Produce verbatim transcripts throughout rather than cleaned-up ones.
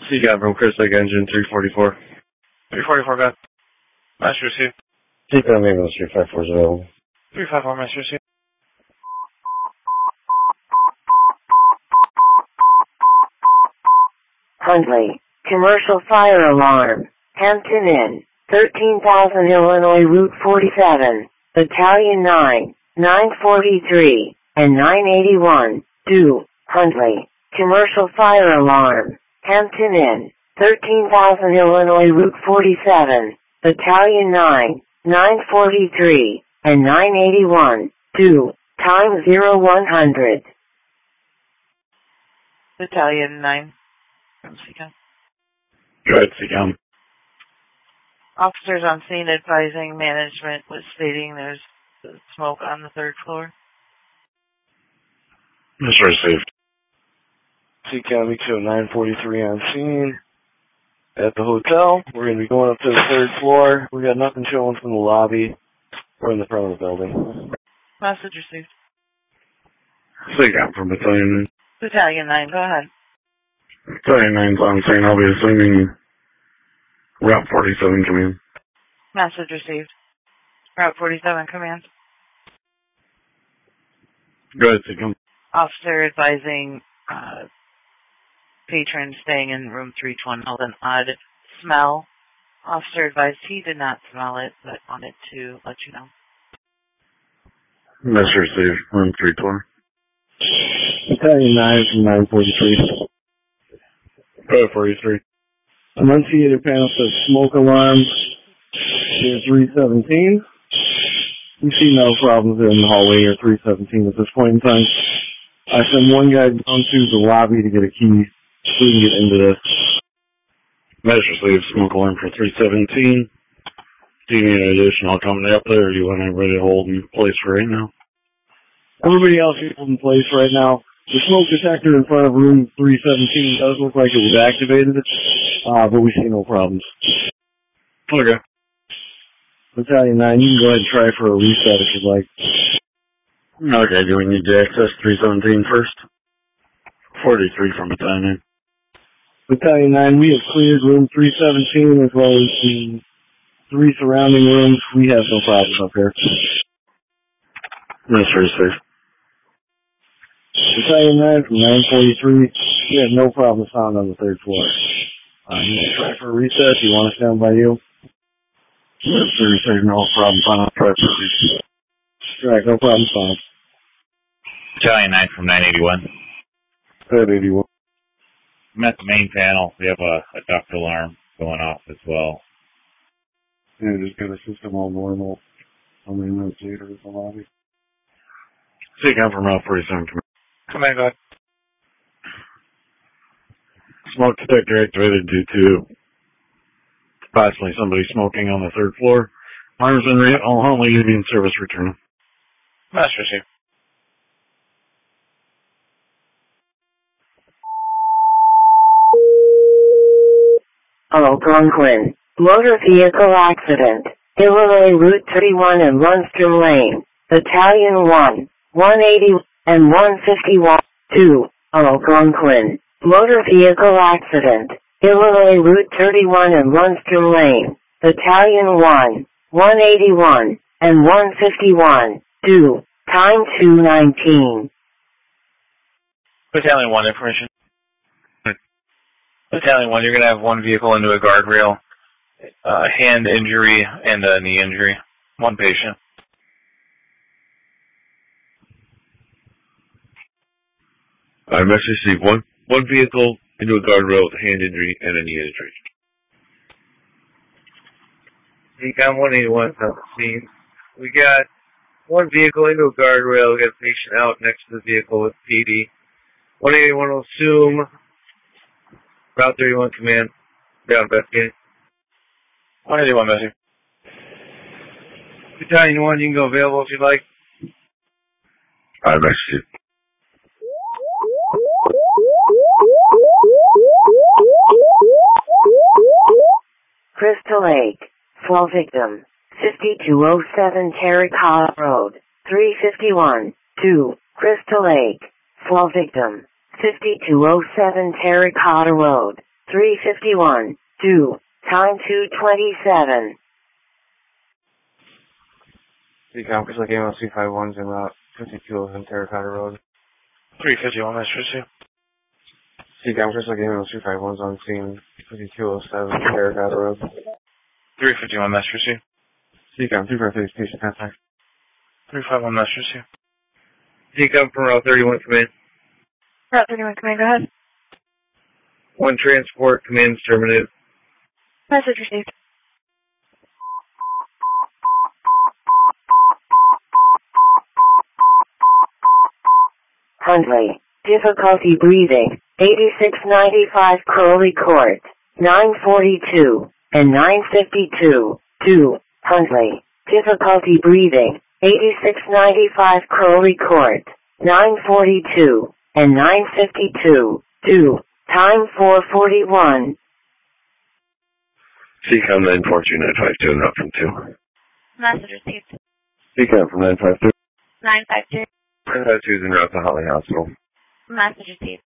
C-Cam from Chris Lake Engine three forty-four. three forty-four, Beth. Master received. C-Cam ambulance three five four is available. three five four, Master received. Huntley, commercial fire alarm, Hampton Inn, thirteen thousand Illinois Route forty-seven, Battalion nine, nine forty-three, and nine eighty-one, due, Huntley, commercial fire alarm, Hampton Inn, thirteen thousand Illinois Route forty-seven, Battalion nine, nine forty-three, and nine eighty-one, due, time zero one hundred. Battalion nine. From C-Cam. Go ahead, C-Cam. Officers on scene advising management was stating there's smoke on the third floor. Master received. C-Cam E two nine forty-three on scene at the hotel. We're going to be going up to the third floor. We got nothing showing from the lobby. We're in the front of the building. Message received. C-Cam from Battalion nine. Battalion nine, go ahead. Battalion nine's on scene. I'll be assuming Route forty-seven command. Message received. Route forty-seven command. Go ahead, C-Cam. Officer advising uh, patron staying in room three twenty held an odd smell. Officer advised he did not smell it, but wanted to let you know. Master received. Room three twenty. Battalion nine from nine forty-three. Go ahead, forty-three. Enunciator panel says smoke alarm. Here three seventeen. We see no problems there in the hallway or three seventeen at this point in time. I send one guy down to the lobby to get a key so we can get into this. Master received. Smoke alarm for three seventeen. Do you need an additional company up there, or do you want everybody to hold in place for right now? Everybody else is in place right now. The smoke detector in front of room three seventeen does look like it was activated, uh, but we see no problems. Okay. Battalion nine, you can go ahead and try for a reset if you'd like. Okay, do we need to access three seventeen first? forty-three from Battalion nine. Battalion nine, we have cleared room three seventeen as well as the three surrounding rooms. We have no problems up here. Master received. Battalion nine from nine forty-three, we have no problem found on the third floor. Uh, you want to try for a reset? Do you want to stand by you? Master received. No problem found on try for a reset. Right, no problem found. Battalion nine from nine eighty-one. Good, eighty-one. I'm at the main panel. We have a, a duct alarm going off as well. Yeah, just got a system all normal. How many minutes later is the lobby? C-Cam from Route forty-seven. Command, go ahead. Smoke detector activated due to possibly somebody smoking on the third floor. Alarm's been re- all Huntley Union service returning. Master received. Algonquin, motor vehicle accident, Illinois Route thirty-one and Lundstrom Lane, Battalion one, one eighty and one fifty-one, two, Algonquin, motor vehicle accident, Illinois Route thirty-one and Lundstrom Lane, Battalion one, one eighty-one and one fifty-one, two, time two nineteen. Battalion one, information. Battalion one, you're going to have one vehicle into a guardrail, uh, hand injury, and a knee injury. One patient. I message see one one vehicle into a guardrail with a hand injury and a knee injury. C-Cam one eighty-one on the scene. We got one vehicle into a guardrail. We got a patient out next to the vehicle with P D. one eighty-one will assume. Route thirty-one command. Down investigating. one eighty-one, Matthew. Battalion one, you can go available if you'd like. I message you. Crystal Lake, fall victim, fifty-two oh seven Terracotta Road, three fifty-one, two, Crystal Lake, fall victim, fifty-two oh seven Terracotta Road, three fifty-one, two, time two twenty-seven. Decom, Crystal Game on C fifty-one's in Route fifty-two on Terracotta Road. three fifty-one, Master Chief. Decom, Crystal Game on C fifty-one's on scene fifty-two oh seven Terracotta Road. three fifty-one, Master Chief. Decom, three five three, patient contact. three five one, Master Chief. Decom from Route thirty-one, command. Route thirty-one, command, go ahead. One transport, command is terminated. Message received. Huntley, difficulty breathing, eighty-six ninety-five Crowley Court, nine forty-two, and nine fifty-two, two, Huntley, difficulty breathing, eighty-six ninety-five Crowley Court, nine forty-two, and nine fifty-two, two, time four forty-one. C COM nine four two nine five two and up from two. Message received. C COM from nine five two. nine five two. nine five two is en route to Holly Hospital. Message received.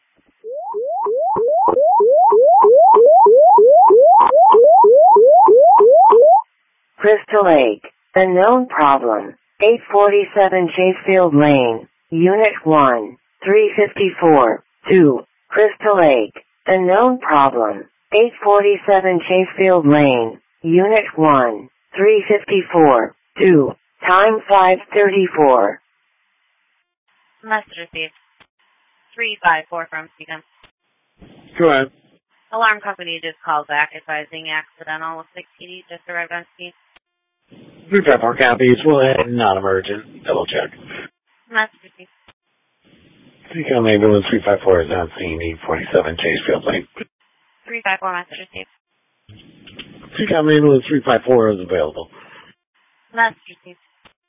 Crystal Lake, unknown problem, eight forty-seven Chasefield Lane, Unit one, three fifty-four, two, Crystal Lake, unknown problem, eight forty-seven Chasefield Lane, Unit one, three fifty-four, two, time five thirty-four. Message received. three five four from C COM. Go ahead. Alarm company just called back advising accidental with six P D just arrived on scene. three five four copies. We'll head non-emergent. Double check. Message received. C COM ambulance three five four is on scene, eight forty-seven Chasefield Lane. three five four, message received. C COM ambulance three five four is available. Message received.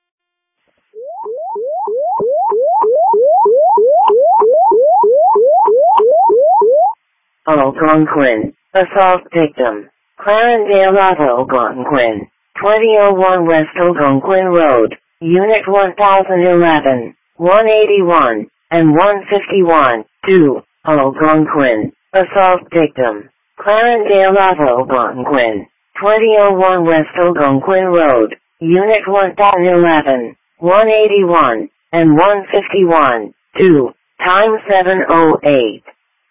Algonquin, assault victim, Clarendale Auto Algonquin, twenty oh one West Algonquin Road, Unit one thousand eleven, one eighty-one, and one fifty-one, two, Algonquin, assault victim, Clarendale Auto Algonquin, twenty oh one West Algonquin Road, Unit one thousand eleven, one eighty-one, and one fifty-one, two, time seven oh eight.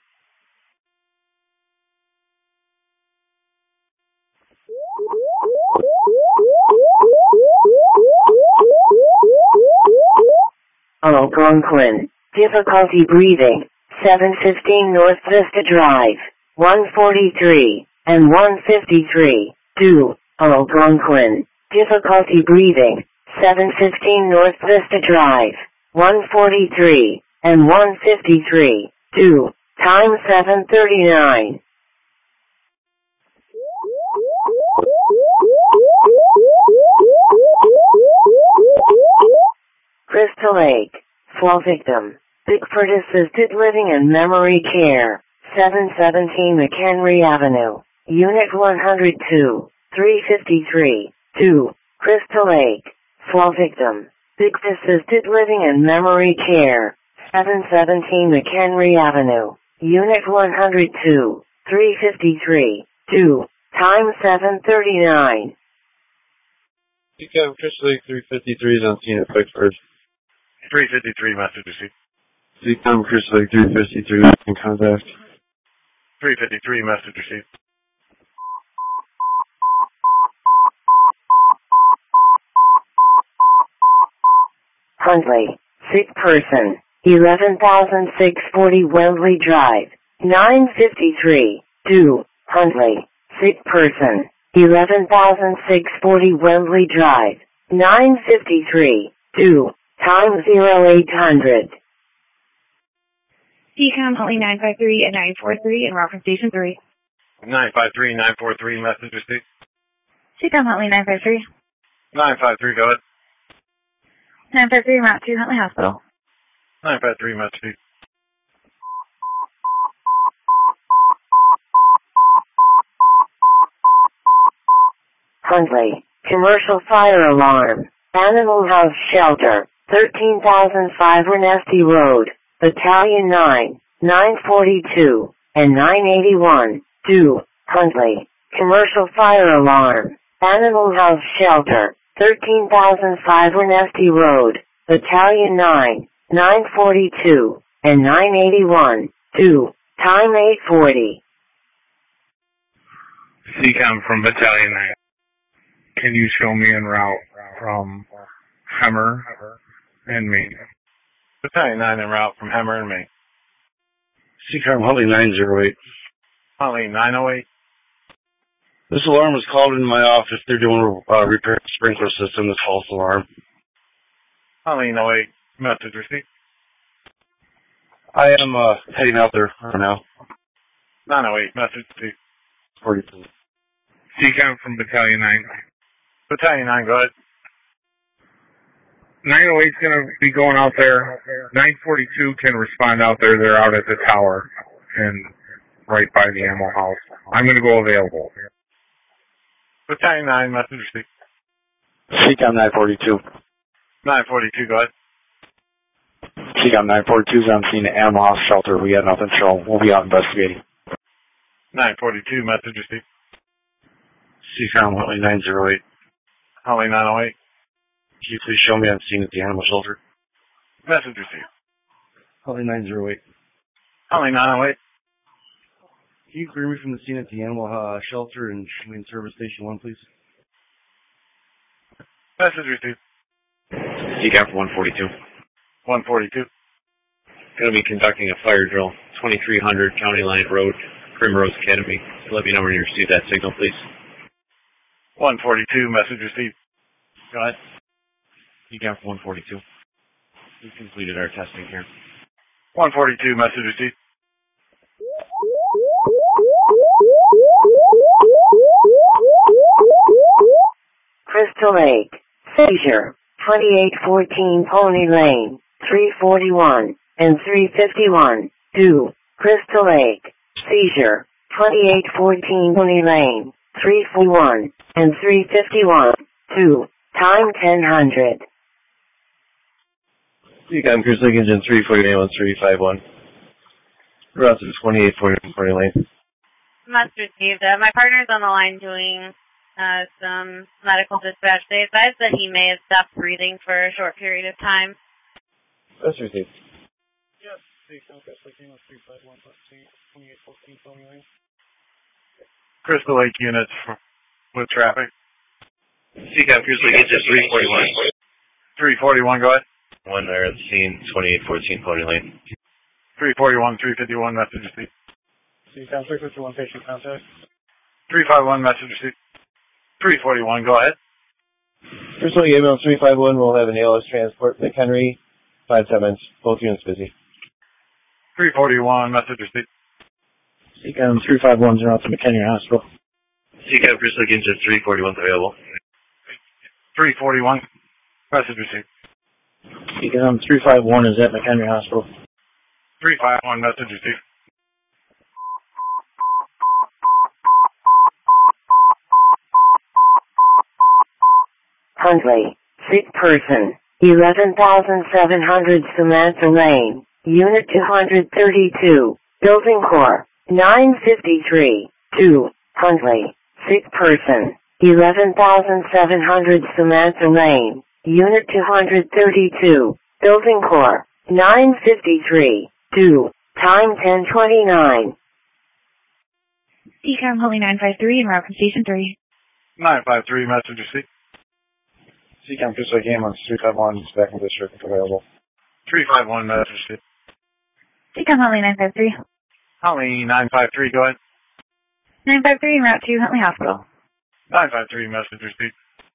Algonquin, difficulty breathing, seven fifteen North Vista Drive, one forty-three, and one fifty-three, two, Algonquin, difficulty breathing, seven fifteen North Vista Drive, one forty-three, and one fifty-three, two, time seven thirty-nine. Crystal Lake, fall victim, Bickford Assisted Living and Memory Care, seven seventeen McHenry Avenue, Unit one oh two, three fifty-three, two, Crystal Lake, fall victim, Bickford Assisted Living and Memory Care, seven seventeen McHenry Avenue, Unit one oh two, three fifty-three, two, time seven thirty-nine. C COM, Crystal Lake three fifty-three is on scene at Bickford. three fifty-three, Master Chief. C COM, Crystal Lake three fifty-three is in contact. three fifty-three, Master Chief. Huntley, sick person, eleven thousand six hundred forty Wembley Drive, nine fifty-three, two, Huntley, sick person, eleven thousand six hundred forty Wembley Drive, nine fifty-three, two, time zero eight hundred. C COM, Huntley nine five three and nine four three and route from Station three. nine five three, nine four three, Master Chief. C COM, Huntley nine five three. nine five three, go ahead. nine five three, route to Huntley Hospital. nine five three, Master Chief. Huntley, commercial fire alarm, Animal House Shelter, thirteen thousand five Renesti Road, Battalion nine, nine forty-two, and nine eighty-one, two, Huntley. Commercial fire alarm. Animal House Shelter, thirteen thousand five Winesty Road, Battalion nine, nine forty-two, and nine eighty-one, two, time eight forty. C COM from Battalion nine. Can you show me en route from Hemmer and Maine? Battalion nine en route from Hemmer and Maine. C COM Huntley nine zero eight. Huntley nine oh eight. This alarm was called into my office. They're doing uh, repair the sprinkler system. This false alarm. Huntley nine oh eight. Message received. I am uh, heading out there now. nine oh eight. Message received. forty-two. C COM from Battalion nine. Battalion nine, go ahead. nine oh eight's going to be going out there. nine forty-two can respond out there. They're out at the tower and right by the ammo house. I'm going to go available. Battalion nine, message received. C COM nine forty-two. nine forty-two, go ahead. C COM nine forty-two's on scene at Animal House Shelter. We got nothing, so we'll be out investigating. nine forty-two, message received. C COM Huntley nine zero eight. Huntley nine oh eight. Can you please show me on scene at the animal shelter? Message received. Huntley nine zero eight. Huntley nine oh eight. Can you clear me from the scene at the animal uh, shelter and show me in service station one, please? Message received. C COM for one forty-two. one forty-two. Going to be conducting a fire drill, twenty-three hundred County Line Road, Primrose Academy. Let me know when you receive that signal, please. one forty-two, message received. Go ahead. C COM for one forty-two. We completed our testing here. one forty-two, message received. Crystal Lake. Seizure. twenty-eight fourteen Pony Lane, three forty-one, and three fifty-one, two, Crystal Lake. Seizure. twenty-eight fourteen Pony Lane, three forty-one, and three fifty-one, two, time ten hundred. C COM Crystal Lake Engine three forty-nine one three five one. Route to twenty-eight forty Pony Lane. Must received. Uh, my partner's on the line doing uh, some medical dispatch. They advised that he may have stopped breathing for a short period of time. Must received. Yes, C COM Crystal Lake Engine three five one twenty-eight fourteen Pony Lane. Crystal Lake units for, with traffic. C COM Crystal Lake Engine three forty-one. three forty-one, go ahead. One there at the scene, twenty-eight fourteen Pony Lane. three forty-one, three fifty-one, message received. C COM three fifty-one, patient contact. three fifty-one, message received. three forty-one, go ahead. Crystal Lake Ambulance three five one will have an A L S transport. McHenry, five seven, both units busy. three forty-one, message received. C COM three five one, zero out to McHenry Hospital. C COM Crystal Lake Engine three forty-one available. three forty-one, message received. C COM three five one is at McHenry Hospital. three fifty-one, message received. Huntley. Sick person. eleven thousand seven hundred Samantha Lane. Unit two thirty-two. Building Corps. nine fifty-three. two. Huntley. Sick person. eleven thousand seven hundred Samantha Lane. Unit two thirty-two. Building Corps. nine fifty-three. two. Time ten twenty-nine. C COM Huntley nine five three and route from Station three. nine five three, message received. C COM Crystal Lake Ambulance three five one, back in district available. three fifty-one, message received. C COM Huntley nine five three. Huntley nine five three, go ahead. nine five three and route to Huntley Hospital. nine five three, message received.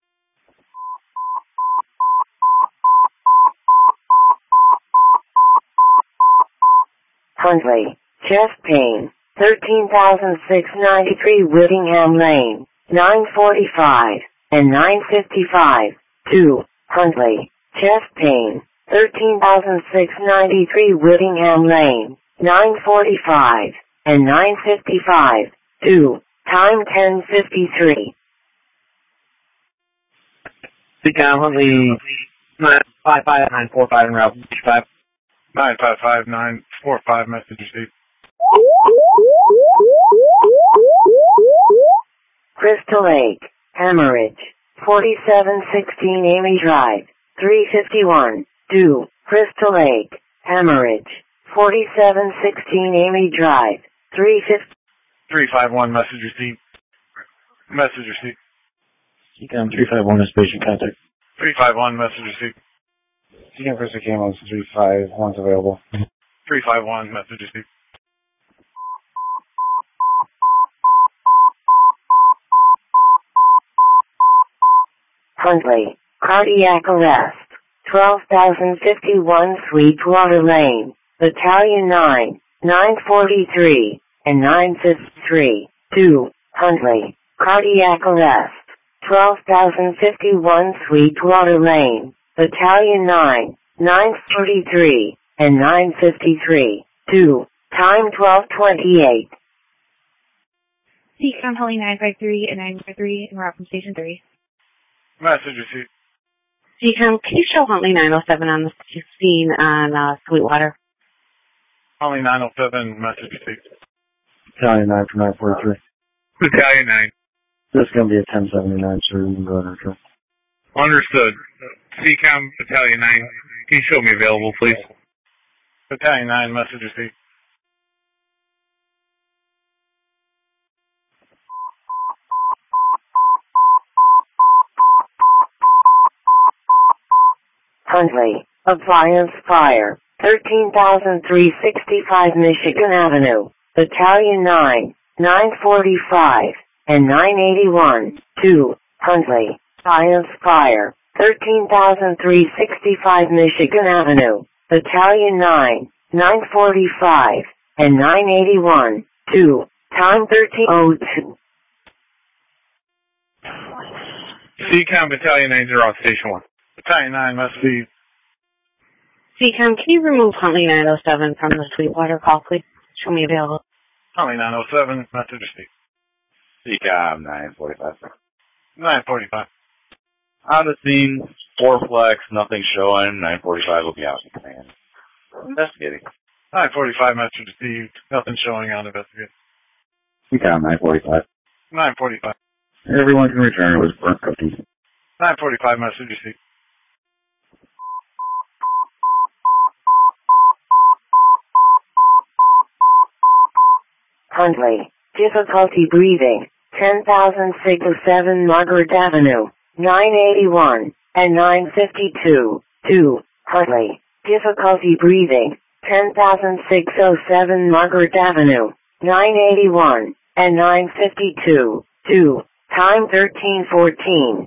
Huntley. Chest pain. thirteen thousand six hundred ninety-three Whittingham Lane. nine forty-five and nine fifty-five. two. Huntley. Chest pain. thirteen thousand six hundred ninety-three Whittingham Lane. nine forty-five and nine fifty-five. two. Time ten fifty-three. C COM Huntley nine five five nine four five and route five. nine five five nine four five, message received. Crystal Lake, Hemorrhage, forty-seven sixteen Amy Drive, three fifty-one, two, Crystal Lake, Hemorrhage, forty-seven sixteen Amy Drive, three fifty. three five one, message received. Message received. C CAM three five one is patient contact. three five one, message received. C CAM Crystal Cam on three five one's available. three five one, message received. Huntley, cardiac arrest, twelve thousand fifty-one Sweetwater Lane, Battalion nine, nine forty-three, and nine fifty-three, two, Huntley, cardiac arrest, twelve thousand fifty-one Sweetwater Lane, Battalion nine, nine forty-three, and nine fifty-three, two, time twelve twenty-eight. C CAM Holly nine five three and nine five three and route from Station three. Message received. C CAM, can you show Huntley nine oh seven on the scene on uh, Sweetwater? Only nine oh seven, message received. Battalion nine from nine forty-three. Battalion nine. This is going to be a ten seventy-nine, so you can go ahead and return. Understood. C CAM Battalion nine, can you show me available, please? Battalion nine, message received. Huntley, appliance fire, thirteen thousand three hundred sixty-five Michigan Avenue, Battalion nine, nine forty-five, and nine eighty-one, two, Huntley, appliance fire, thirteen thousand three hundred sixty-five Michigan Avenue, Battalion nine, nine forty-five, and nine eighty-one, two, time thirteen oh two. C CAM Battalion nine zero on Station one. Battalion nine, message received. C CAM, can you remove Huntley nine oh seven from the Sweetwater call, please? Show me available. Only nine oh seven, message received. C CAM nine forty-five. nine forty-five. On the scene, four flex, nothing showing. nine forty-five will be out in command. Investigating. nine forty-five, message received. Nothing showing on investigation. C CAM nine forty-five. nine forty-five. Everyone can return. It was burnt cookies. nine forty-five, message received. Huntley, difficulty breathing, ten thousand six hundred seven Margaret Avenue, nine eighty-one, and nine fifty-two, two, Huntley, difficulty breathing, ten thousand six hundred seven Margaret Avenue, nine eighty-one, and nine fifty-two, two, time thirteen fourteen.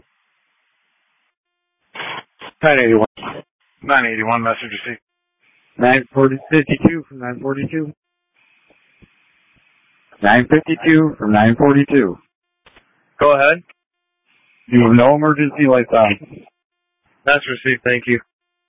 nine eighty-one. nine eighty-one, message received. nine forty fifty-two from nine forty-two. nine fifty-two from nine forty-two. Go ahead. You have no emergency lights on. That's received, thank you.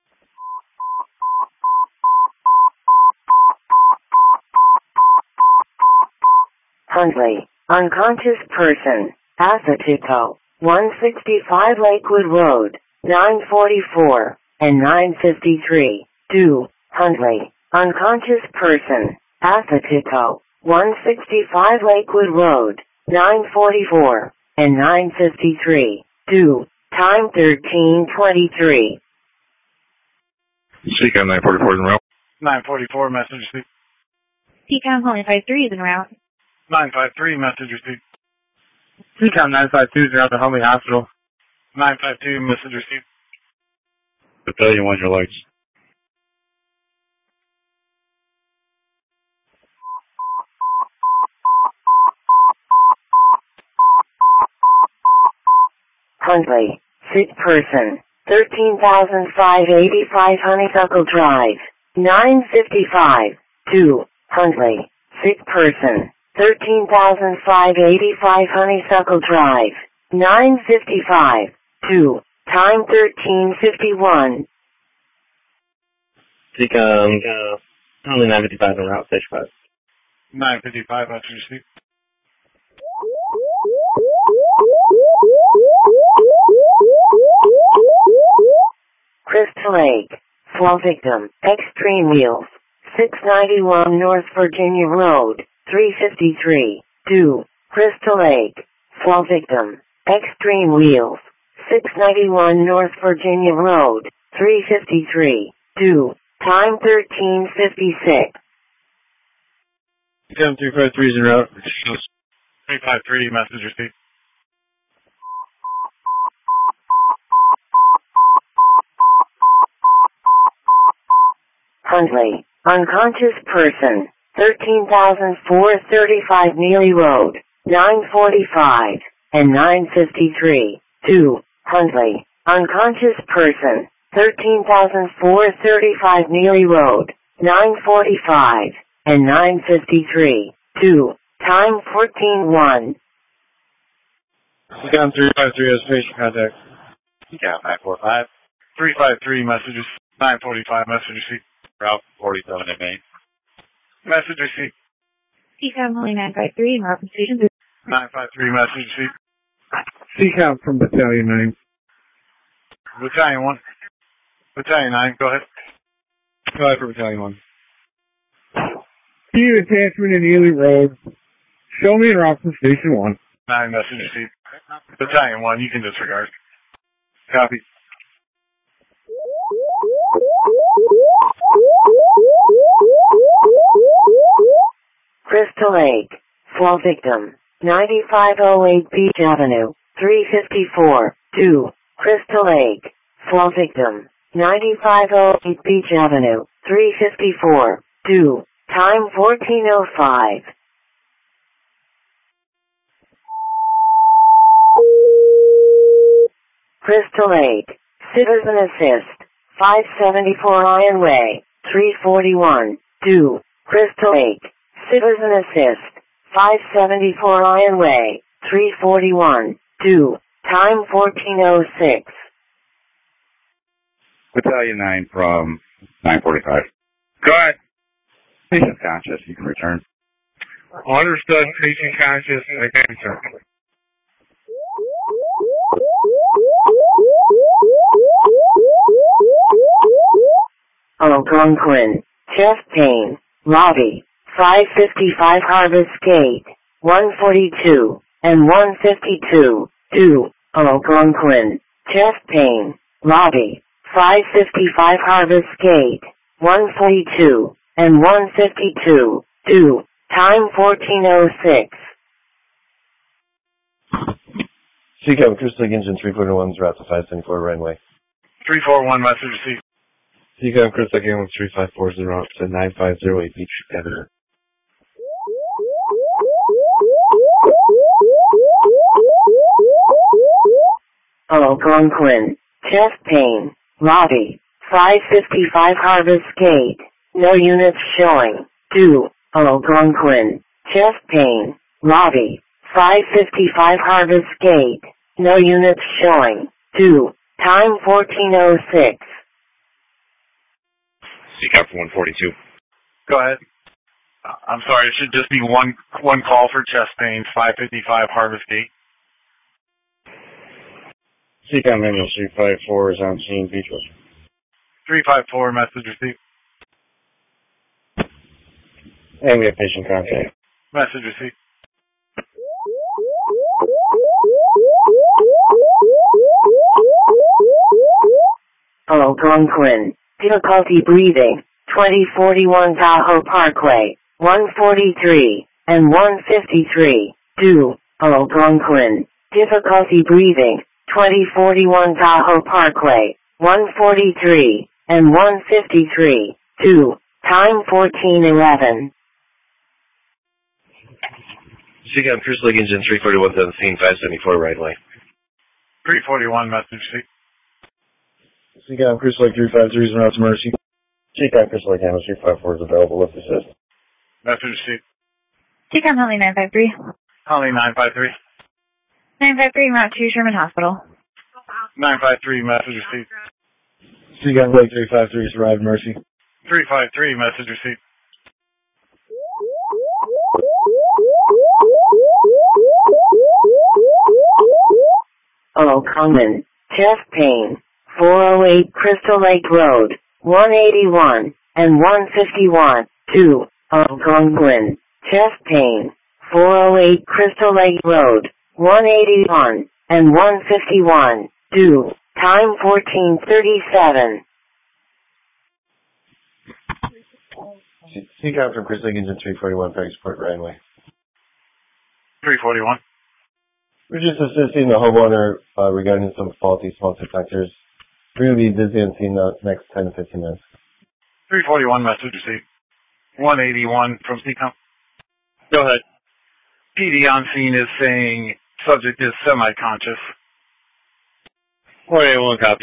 Huntley, unconscious person, Acetico, one sixty-five Lakewood Road, nine forty-four, and nine fifty-three, two, Huntley, unconscious person, Acetico, one sixty-five Lakewood Road, nine forty-four, and nine fifty-three, two, time thirteen twenty-three. C CAM nine forty-four is en route. nine forty-four, message received. C CAM Holly five three is en route. nine fifty-three, message received. C CAM nine five two is around the Huntley Hospital. nine fifty-two, message received. Battalion one, your lights. Huntley, sick person, thirteen thousand five hundred eighty-five Honeysuckle Drive, nine fifty-five, two, Huntley, sick person, thirteen thousand five hundred eighty-five Honeysuckle Drive, nine fifty-five, two, time thirteen fifty-one. C CAM, only nine fifty-five en route, Station five. nine fifty-five, message received. Crystal Lake, fall victim, Extreme Wheels, six ninety-one North Virginia Road, three fifty-three, two, Crystal Lake, Fall victim. Extreme Wheels. six ninety-one North Virginia Road. three fifty-three. two. Time thirteen fifty-six. Seven three five three is en route. three five three, message received. Huntley. Unconscious person. thirteen thousand four hundred thirty-five Neely Road. nine forty-five and nine fifty-three. two. Huntley. Unconscious person. thirteen thousand four hundred thirty-five Neely Road. nine forty-five and nine fifty-three. two. Time fourteen one. Seacom three five three has patient contact. Seacom nine four five. three five three, messages. nine forty-five, message received. Route forty-seven at Main. Message received. Seacom Holly nine five three in route from Station three. nine five three, message received. Seacom from Battalion nine. Battalion one. Battalion nine, go ahead. Go ahead for Battalion one. See attachment in Ely Road. Show me en route from Station one. nine, message received. Battalion one, you can disregard. Copy. Crystal Lake. Fall victim. ninety-five oh eight Beach Avenue. three fifty-four. two. Crystal Lake. Fall victim. ninety-five oh eight Beach Avenue. three fifty-four. two. Time fourteen oh five. Crystal Lake. Citizen Assist. five seventy-four Iron Way. three forty-one. two. Crystal Lake. Citizen Assist. five seventy-four Iron Way. three forty-one. two. Time fourteen oh six. Battalion nine from nine forty-five. Go ahead. Patient conscious, you can return. Understood. Patient conscious. I can return. Algonquin. Chest pain. Lobby. five fifty-five Harvest Gate. one forty-two and one fifty-two. two. Algonquin. Chest pain. Lobby. five fifty-five Harvest Gate. one forty-two and one fifty-two. two. Time fourteen oh six. Seacom Crystal Lake Engine three forty-one is route to five seventy-four runway. three four one, message received. Seacom Crystal Lake Engine three five four is en route to nine five oh eight Beach Avenue. Algonquin. Chest pain. Lobby. five fifty-five Harvest Gate. No units showing. two. Algonquin. Chest pain. Lobby. five fifty-five Harvest Gate. No units showing. two. Time fourteen oh six. Seacom from one forty-two. Go ahead. Uh, I'm sorry, it should just be one one call for chest pains, five fifty-five Harvest Gate. Seacom ambulance three five four is on scene, Beachwood. three five four, message received. And we have patient contact. Message received. Algonquin. Difficulty breathing. twenty forty-one Tahoe Parkway. one forty-three and one fifty-three. two. Algonquin. Difficulty breathing. twenty forty-one Tahoe Parkway. one forty-three and one fifty-three. two. Time fourteen eleven. Seacom Crystal Lake Engine three forty-one is on scene, five seventy-four right away. three forty-one, message received. Seacom Crystal Lake three five three is en route to Mercy. Seacom Crystal Lake Ambulance three five four is available with assist. Message received. Seacom Holly nine five three. Holly nine five three. nine five three, route to Sherman Hospital. nine five three, message received. Seacom Lake three five three is arrived, Mercy. three five three, message received. Algonquin. Chest pain. four oh eight Crystal Lake Road. one eighty-one and one fifty-one. two. Algonquin. Chest pain. four oh eight Crystal Lake Road. one eighty-one, and one fifty-one. Due. Time fourteen thirty-seven. Seacom from Chris Engine three forty-one, Franksport, Runway. three forty-one. We're just assisting the homeowner uh, regarding some faulty smoke detectors. We're going to be busy on scene the next ten to fifteen minutes. three forty-one message received. one eighty-one from C COM. Go ahead. P D on scene is saying subject is semi-conscious. one eighty-one copy.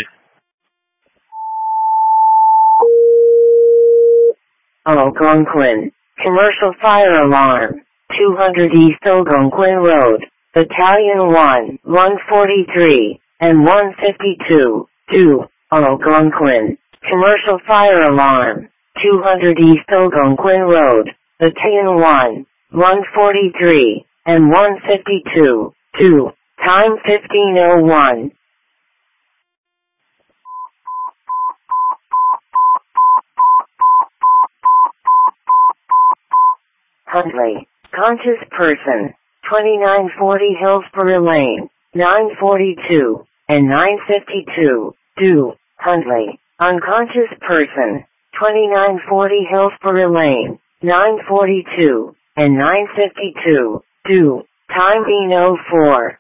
Algonquin. Commercial fire alarm. two hundred East Algonquin Road. Battalion one, one forty-three, and one fifty-two. two. Algonquin. Commercial fire alarm. two hundred East Algonquin Road. Battalion one, one forty-three, and one fifty-two. two. Time fifteen oh one. Huntley. Conscious person. twenty-nine forty Hillsborough Lane. nine forty-two and nine fifty-two. Due. Huntley. Unconscious person. twenty-nine forty Hillsborough Lane. nine forty-two and nine fifty-two. Due. Time oh four.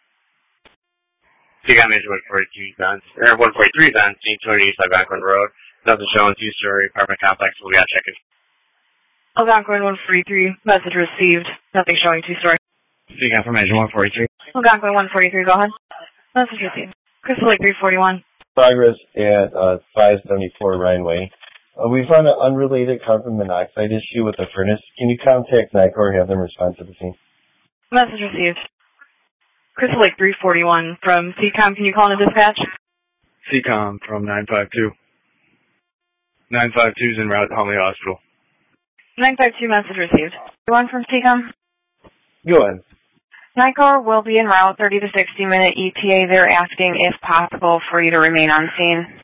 C COM Major one forty-two on, or one forty-three is on scene, two hundred East Algonquin Road. Nothing showing, two-story apartment complex. We got checking. Algonquin one forty-three, message received. Nothing showing two-story. C COM from Major one forty-three. Algonquin one forty-three, go ahead. Message received. Crystal Lake three forty-one. Progress at uh, five seventy-four Rhineway. Uh, we found an unrelated carbon monoxide issue with the furnace. Can you contact NICOR or have them respond to the scene? Message received. Crystal Lake three forty-one from C COM. Can you call in a dispatch? C COM from nine five two. nine five two is en route to Huntley Hospital. nine five two message received. One from C COM. Go ahead. NICOR will be en route, thirty to sixty minute E T A. They're asking if possible for you to remain on scene.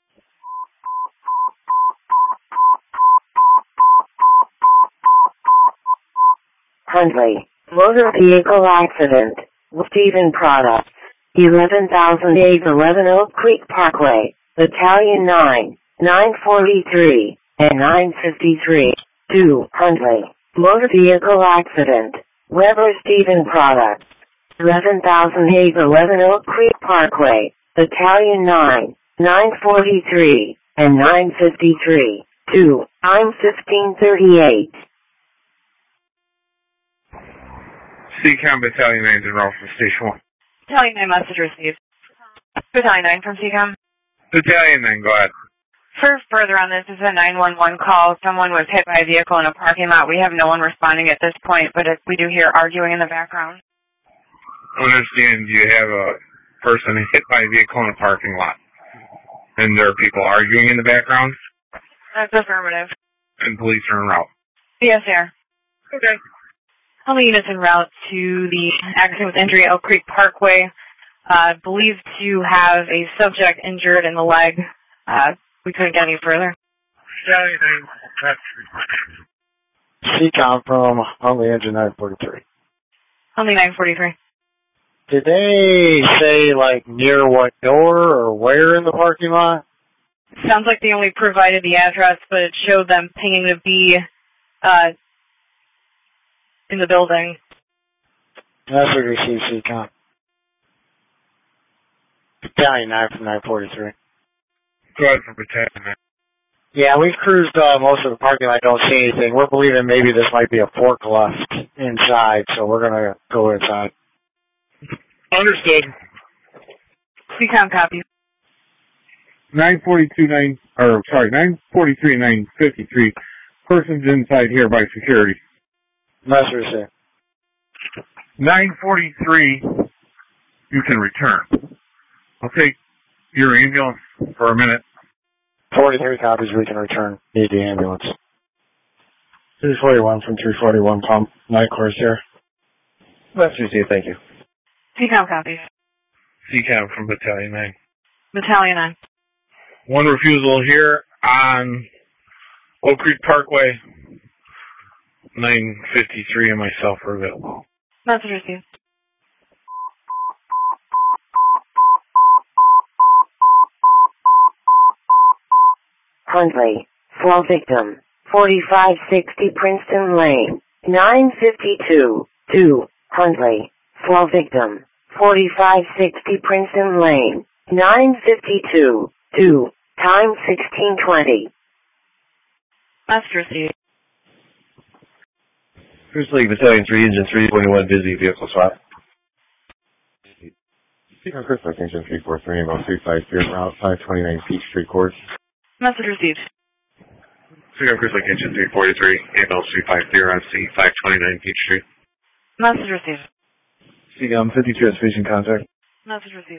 Huntley. Motor vehicle accident. Stephen Products. eleven thousand eight eleven Oak Creek Parkway. Battalion nine, nine forty-three, and nine fifty-three. two. Huntley. Motor vehicle accident. Weber Stephen Products. eleven thousand eight eleven Oak Creek Parkway. Battalion nine, nine forty-three, and nine fifty-three. two. I'm fifteen thirty-eight. C COM Battalion nine is en route from Station one. Battalion nine message received. Battalion nine from C COM. Battalion nine, go ahead. For further on this, this is a nine one one call. Someone was hit by a vehicle in a parking lot. We have no one responding at this point, but if we do hear arguing in the background. Understand you have a person hit by a vehicle in a parking lot. And there are people arguing in the background? That's affirmative. And police are en route. Yes, sir. Okay. All the units en route to the accident with injury at Oak Creek Parkway. Uh, believed to have a subject injured in the leg. Uh, we couldn't get any further. C COM from Huntley Engine nine forty-three. Huntley nine forty-three. Did they say, like, near what door or where in the parking lot? Sounds like they only provided the address, but it showed them pinging to be uh, in the building. That's what we see, C COM. Battalion nine from nine forty-three. Go ahead for Battalion nine. Yeah, we've cruised uh, most of the parking lot. Don't see anything. We're believing maybe this might be a forklift inside, so we're going to go inside. Understood. C COM copy. nine forty-two, nine, or sorry, nine forty-three, nine fifty-three. Persons inside here by security. Message received. nine forty-three, you can return. I'll take your ambulance for a minute. forty-three copies, we can return. Need the ambulance. three forty-one from three forty-one pump. Night course here. Message received, thank you. C COM copy. C COM from Battalion nine. Battalion nine. One refusal here on Oak Creek Parkway. nine fifty-three and myself are available. Message received. Huntley. Slow victim. forty-five sixty Princeton Lane. nine fifty-two. two. Huntley. Slow victim. forty-five sixty Princeton Lane. nine fifty-two. two. Time sixteen twenty. Master received. Cruise Lake Battalion three, Engine three twenty-one, busy vehicle swap. Seacom Cruise Lake Engine three forty-three, about three five zero, route five twenty-nine Peachtree Court. Message received. Seacom Cruise Lake Engine three forty-three, A L three fifty on C five twenty-nine Peachtree. Message received. Seacom fifty-two has station contact. Message received.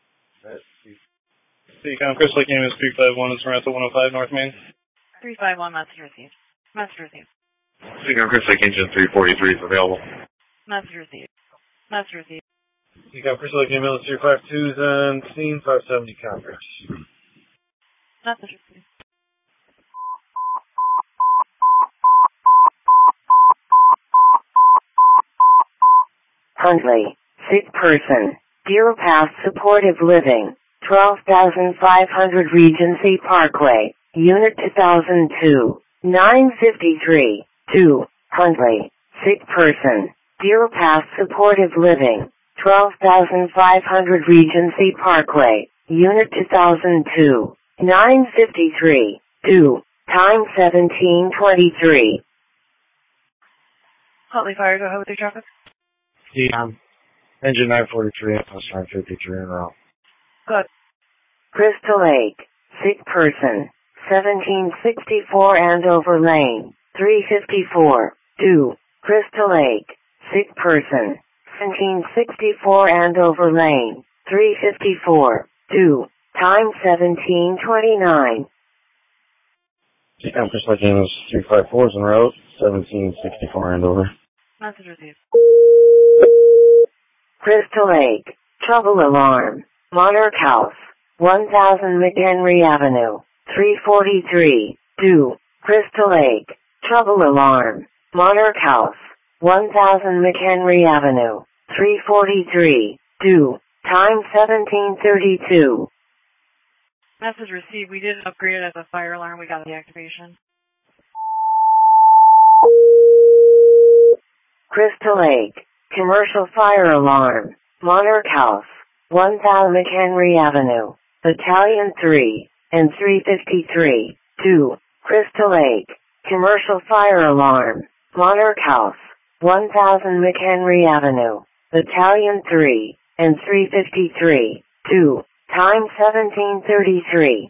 Seacom Crystal Lake Amos three five one is around one oh five North Main. three five one, message received. Message received. Seacom Crystal Lake Engine three forty-three is available. Message received. Message received. Seacom Crystal Lake Amos three five two is on scene, five seventy conference. Message received. Huntley. Sick person. Deer Path Supportive Living. twelve thousand five hundred Regency Parkway. Unit two thousand two. nine fifty-three. two. Huntley. Sick person. Deer Path Supportive Living. twelve thousand five hundred Regency Parkway. Unit two thousand two. nine fifty-three. two. Time seventeen twenty-three. Huntley Fire, go ahead with your traffic. Yeah. Engine nine forty-three, plus nine fifty-three en route. Good. Crystal Lake. Sick person. seventeen sixty-four Andover Lane. three fifty-four. two. Crystal Lake. Sick person. seventeen sixty-four Andover Lane. three fifty-four. two. Time seventeen twenty-nine. Seacom Crystal Lake Amos three five four is en route, seventeen sixty-four Andover. Message received. Crystal Lake. Trouble alarm. Monarch House. one thousand McHenry Avenue. three forty-three. two. Crystal Lake. Trouble alarm. Monarch House. one thousand McHenry Avenue. three forty-three. two. Time seventeen thirty-two. Message received. We did upgrade it as a fire alarm. We got the activation. Crystal Lake. Commercial fire alarm. Monarch House. one thousand McHenry Avenue. Battalion three and three fifty-three. two. Crystal Lake. Commercial fire alarm. Monarch House. one thousand McHenry Avenue. Battalion three and three fifty-three. two. Time seventeen thirty-three.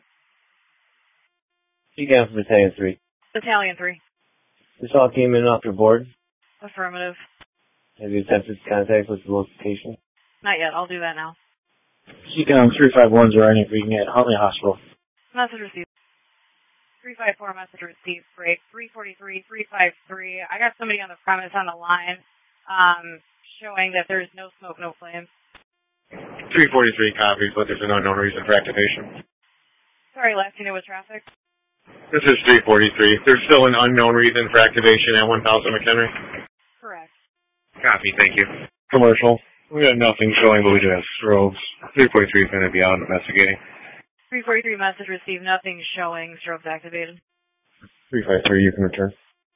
Seacom Battalion three. Battalion three. This all came in off your board. Affirmative. Have you attempted contact with the location? Not yet. I'll do that now. Seacom three five one is running reading at Huntley Hospital. Message received. three five four, message received. Break. three forty-three, three five three. I got somebody on the premise on the line um, showing that there's no smoke, no flames. three forty-three copies, but there's an unknown reason for activation. Sorry, last unit with traffic. This is three forty-three. There's still an unknown reason for activation at one thousand McHenry. Correct. Copy, thank you. Commercial. We got nothing showing, but we do have strobes. three forty-three is going to be out investigating. three forty-three, message received. Nothing showing. Strobes activated. three five three, you can return.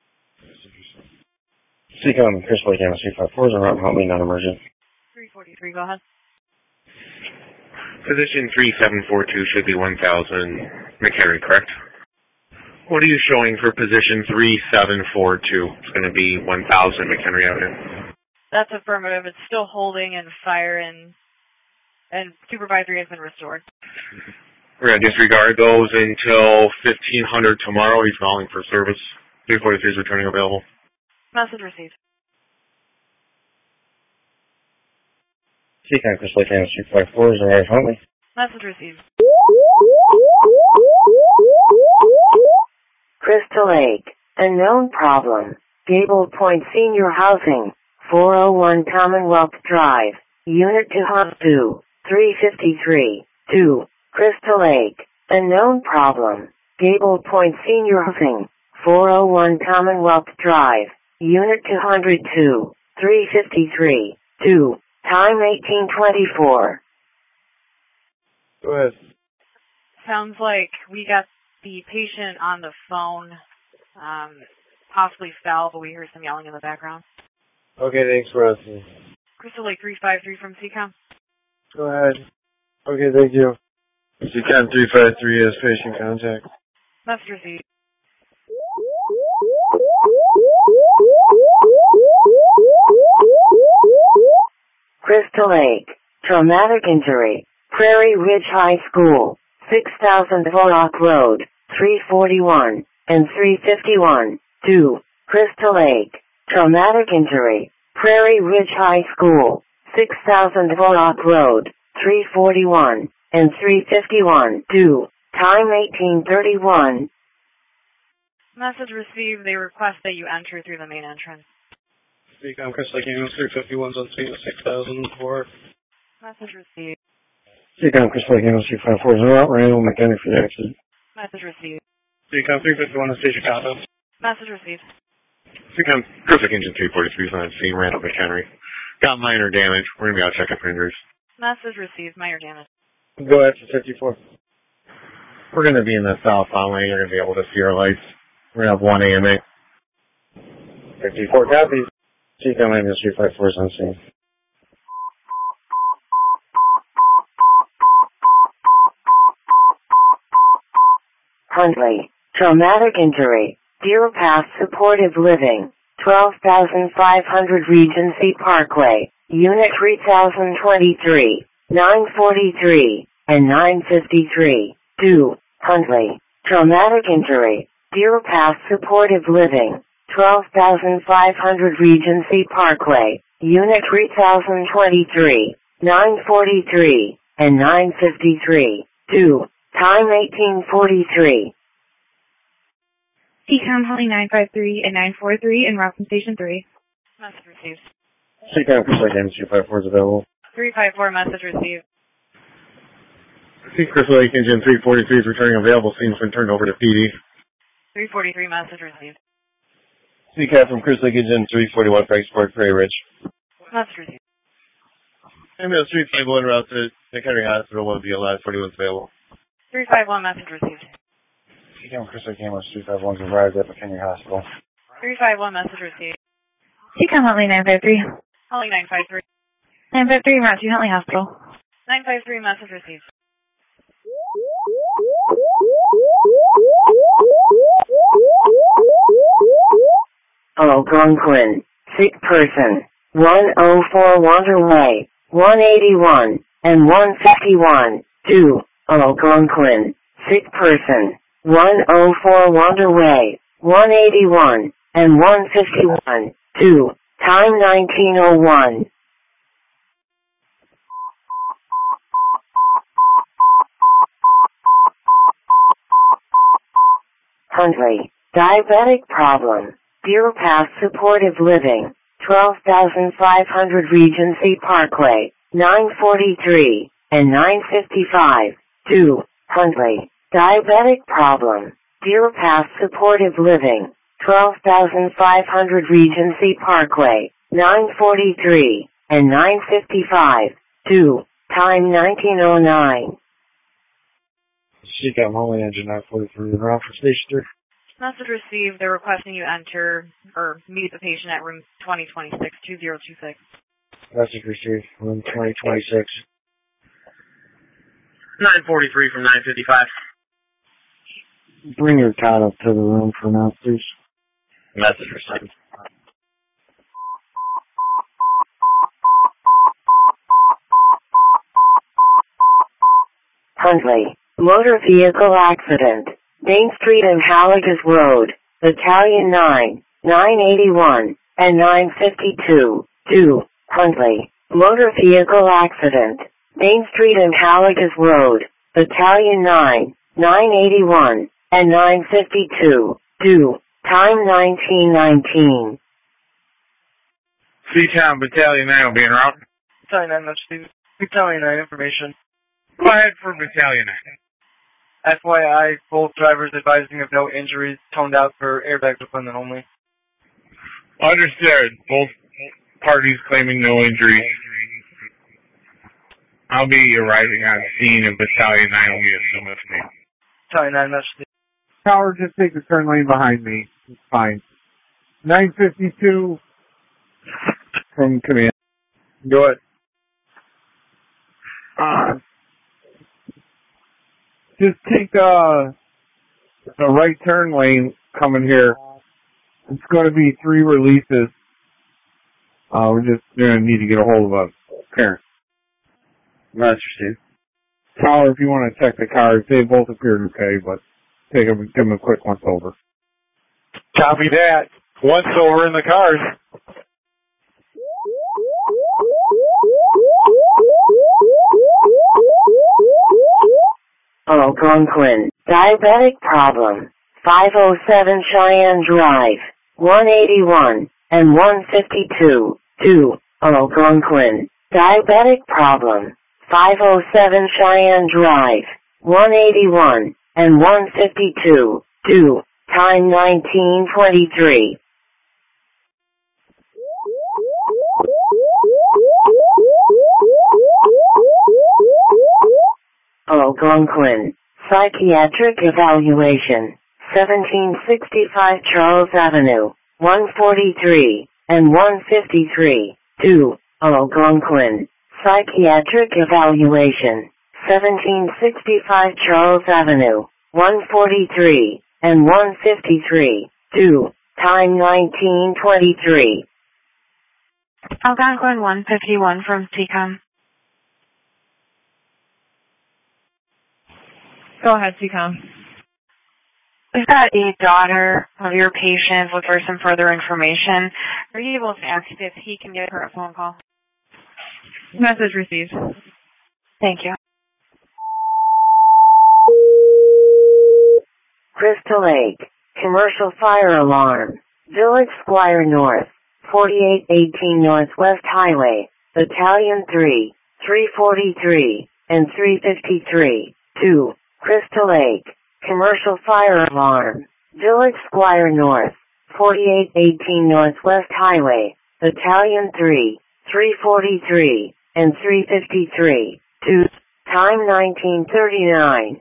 Seacom Crystal Lake Amos three five four is en route, help me, non-emergent. three forty-three, go ahead. Position three seven four two should be one thousand McHenry, correct? What are you showing for position three seven four two? It's going to be one thousand McHenry Avenue. That's affirmative. It's still holding and fire, and and supervisory has been restored. We're going to disregard those until fifteen hundred tomorrow. He's calling for service. three forty-three is returning available. Message received. Seacom Crystal Lake Amos three five four is en route, help me. Message received. Crystal Lake. Unknown problem. Gable Point Senior Housing. four oh one Commonwealth Drive. Unit two, three fifty-three. two. Crystal Lake. Unknown problem. Gable Point Senior Housing. four oh one Commonwealth Drive. Unit two oh two. three fifty-three. two. Time eighteen twenty-four. Go ahead. Sounds like we got the patient on the phone um, possibly fell, but we hear some yelling in the background. Okay, thanks for asking. Crystal Lake three five three from C COM. Go ahead. Okay, thank you. C COM three five three has patient contact. Message received. Crystal Lake, traumatic injury, Prairie Ridge High School, six thousand Warrock Road, three forty-one and three fifty-one, two, Crystal Lake, traumatic injury, Prairie Ridge High School, six thousand Warrock Road, three forty-one and three fifty-one, two, time eighteen thirty-one. Message received. They request that you enter through the main entrance. C COM Crystal Lake Ambulance three fifty-one on scene at six thousand four. Message received. C COM Crystal Lake Ambulance three five four zero, Randall mechanic for the accident. Message received. C COM three fifty-one on station Chicago. Message received. C COM Crystal Lake Engine three forty-three is on scene, Randall McHenry. Got minor damage. We're going to be out checking for injuries. Message received. Minor damage. Go ahead for fifty-four. We're going to be in the southbound lane. You're going to be able to see our lights. We're going to have one A M A. fifty-four copies. C COM Ambulance three five four is on scene. Huntley, traumatic injury, Deer Pass Supportive Living, twelve thousand five hundred Regency Parkway, Unit three thousand twenty-three, nine forty-three, and nine fifty-three, two, Huntley, traumatic injury, Deer Pass Supportive Living, twelve thousand five hundred Regency Parkway, Unit three thousand twenty-three, nine forty-three, and nine fifty-three, two, time eighteen forty-three. C COM Holly nine five three and nine four three en route from Station three. Message received. C COM Crystal Lake Ambulance three five four is available. three five four, message received. C Crystal Lake Engine three forty-three is returning available. Scene's been turned over to P D. three forty-three, message received. C CAT from Crystal Lake Engine three forty-one, Franksport, Prairie Ridge. Message received. Ambulance three five one route to McHenry Hospital, one V L I, forty-one is available. three five one, message received. C CAT from Crystal Lake Ambulance three five one arrived at McHenry Hospital. three five one, message received. C COM Huntley nine five three. Holly nine five three. nine five three en route to Huntley Hospital. nine five three, message received. Algonquin, sick person, one oh four Wander Way, one eighty-one, and one fifty-one, two, Algonquin, sick person, one oh four Wander Way, one eighty-one, and one fifty-one, two, time nineteen oh one. Huntley, diabetic problem, Deer Pass Supportive Living, twelve thousand five hundred Regency Parkway, nine forty-three, and nine fifty-five, two, Huntley, diabetic problem, Deer Pass Supportive Living, twelve thousand five hundred Regency Parkway, nine forty-three, and nine fifty-five, two, time nineteen oh nine. C CAT Holly Engine nine forty-three, route for Station three. Message received. They're requesting you enter or meet the patient at room twenty twenty-six, two zero two six. Message received, room twenty twenty-six. nine forty-three from nine fifty-five. Bring your cot up to the room for now, please. Message received. Huntley, motor vehicle accident, Main Street and Halligas Road, Battalion nine, nine eighty-one, and nine fifty-two, two, Huntley, motor vehicle accident, Main Street and Halligas Road, Battalion nine, nine eighty-one, and nine fifty-two, two, time nineteen nineteen. C COM Battalion nine will be en route. Battalion nine, that's the Battalion nine information. Go ahead for Battalion nine. F Y I, both drivers advising of no injuries, toned out for airbag deployment only. Understood. Both parties claiming no injuries. I'll be arriving on scene and Battalion nine will be assumed with me. Battalion nine, message. Tower, just take the turn lane behind me. It's fine. nine fifty-two from command. Go ahead. Uh, just take uh, the right turn lane coming here. It's going to be three releases. Uh, we're just going to need to get a hold of a parent. Master Steve. Tower, if you want to check the cars, they both appeared okay, but take them, give them a quick once over. Copy that. Once over in the cars. Algonquin, diabetic problem, five oh seven Cheyenne Drive, one eighty-one and one fifty-two, two, Algonquin, diabetic problem, five oh seven Cheyenne Drive, one eighty-one and one fifty-two, two, time nineteen twenty-three. Algonquin, psychiatric evaluation, seventeen sixty-five Charles Avenue, one forty-three and one fifty-three, two, Algonquin, psychiatric evaluation, seventeen sixty-five Charles Avenue, one forty-three and one fifty-three, two, time nineteen twenty-three. Algonquin one fifty-one from C COM. Go ahead, C COM. We've got a daughter of your patient looking for some further information. Are you able to ask if he can give her a phone call? Message received. Thank you. Crystal Lake, commercial fire alarm, Village Squire North, forty-eight eighteen Northwest Highway, Battalion three, three forty-three and three fifty-three, two, Crystal Lake, commercial fire alarm, Village Squire North, forty-eight eighteen Northwest Highway, Battalion three, three forty-three and three fifty-three, two, time nineteen thirty-nine.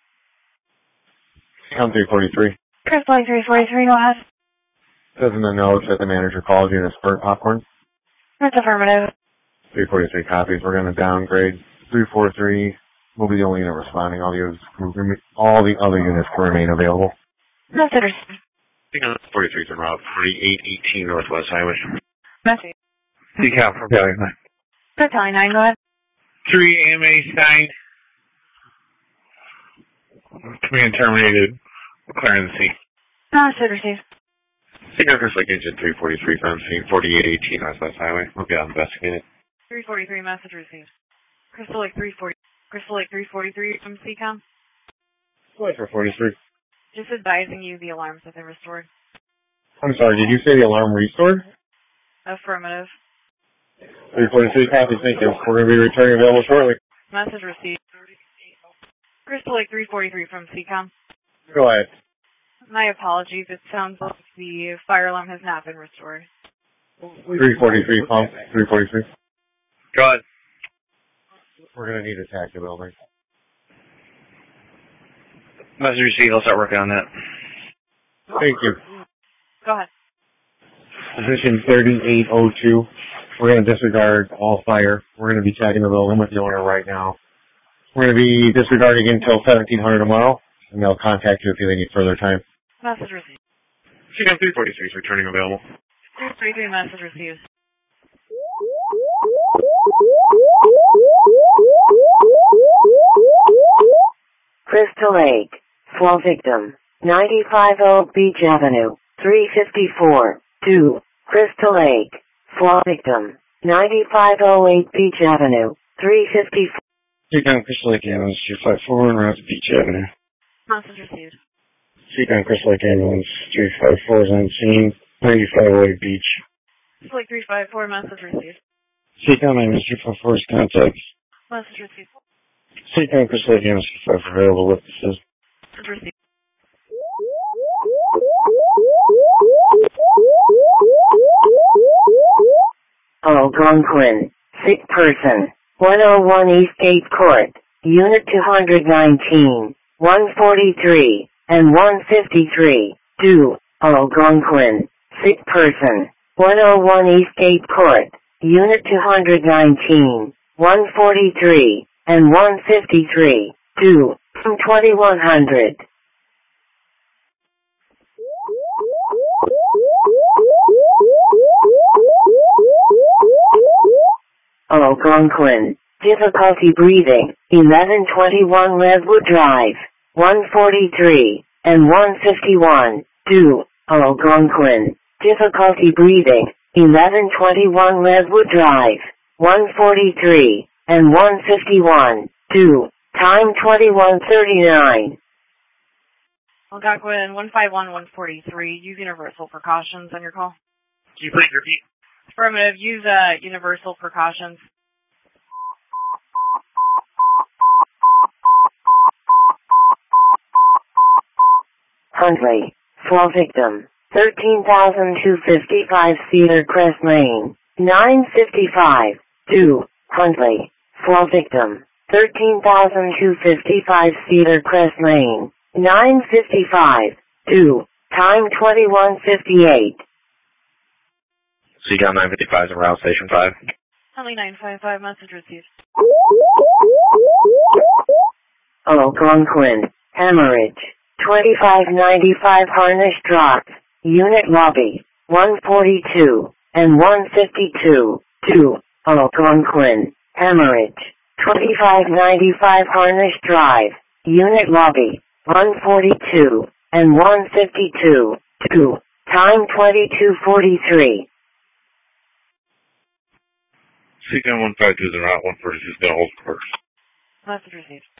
I'm three forty-three. Crystal Lake three forty-three, go ahead. Says in the notes that the manager called you to squirt popcorn. That's affirmative. three forty-three copies. We're going to downgrade. three forty-three will be the only unit responding. All the, others, all the other units can remain available. Message received. forty-three en route, forty-eight eighteen Northwest Highway. Message. C COM from Battalion nine. Battalion nine, go ahead. three A M A signed. Command terminated. Clearance C. Message received. Signal Crystal Lake Engine three forty-three from scene, forty-eight eighteen Northwest Highway. We'll get investigated. three forty-three, message received. Crystal Lake three forty, Crystal Lake three forty-three from C COM. Wait for forty-three. Just advising you the alarms have been restored. I'm sorry, did you say the alarm restored? Affirmative. three forty-three copies, thank you. We're going to be returning available shortly. Message received. Crystal Lake three forty-three from C COM. Go ahead. My apologies, it sounds like the fire alarm has not been restored. three forty-three, pump. three forty-three. Go ahead. We're going to need to attack the building. Message received. I'll start working on that. Thank you. Go ahead. Position thirty-eight oh two. We're going to disregard all fire. We're going to be checking the building with the owner right now. We're going to be disregarding until seventeen hundred tomorrow, and they'll contact you if they need further time. Message received. C COM three forty-three is returning available. three forty-three, message received. Crystal Lake, fall victim, ninety-five Oak Beach Avenue, three fifty-four, two, Crystal Lake, fall victim, ninety-five oh eight Beach Avenue, three fifty-four. C COM Crystal Lake Ambulance two five four en route to Beach Avenue. Message received. C COM Crystal Lake Ambulance three five four is on scene, ninety-five oh eight Beach. Crystal Lake three five four, message received. C COM Ambulance three five four is contact. Message received. C COM Crystal Lake Ambulance two five four available witnesses. Message received. Algonquin, sick person, one oh one Eastgate Court, Unit two nineteen, one forty-three, and one fifty-three. two. Algonquin. Sick person. one oh one Eastgate Court. Unit two nineteen. one forty-three, and one fifty-three. two. twenty-one hundred. Algonquin. Difficulty breathing. eleven twenty-one Redwood Drive. one forty-three, and one fifty-one. two. Algonquin. Difficulty breathing. eleven twenty-one Redwood Drive. one forty-three, and one fifty-one. two. Time twenty-one thirty-nine. Algonquin, one five one, one forty-three. Use universal precautions on your call. Can you please repeat? Affirmative. Use uh, universal precautions. Huntley. Fall victim. thirteen thousand two hundred fifty-five Cedar Crest Lane. nine fifty-five. two. Huntley. Fall victim. thirteen thousand two hundred fifty-five Cedar Crest Lane. nine fifty-five. two. Time twenty-one fifty-eight. C COM nine fifty-five is around Station five. Huntley nine five five, message received. Algonquin. Hemorrhage. twenty-five ninety-five Harnish Drop. Unit Lobby. one forty-two, and one fifty-two. two. Algonquin. Hemorrhage. twenty-five ninety-five Harnish Drive. Unit Lobby. one forty-two, and one fifty-two. two. Time twenty-two forty-three. C COM one five two is around one forty-two, is going to hold course. Message received.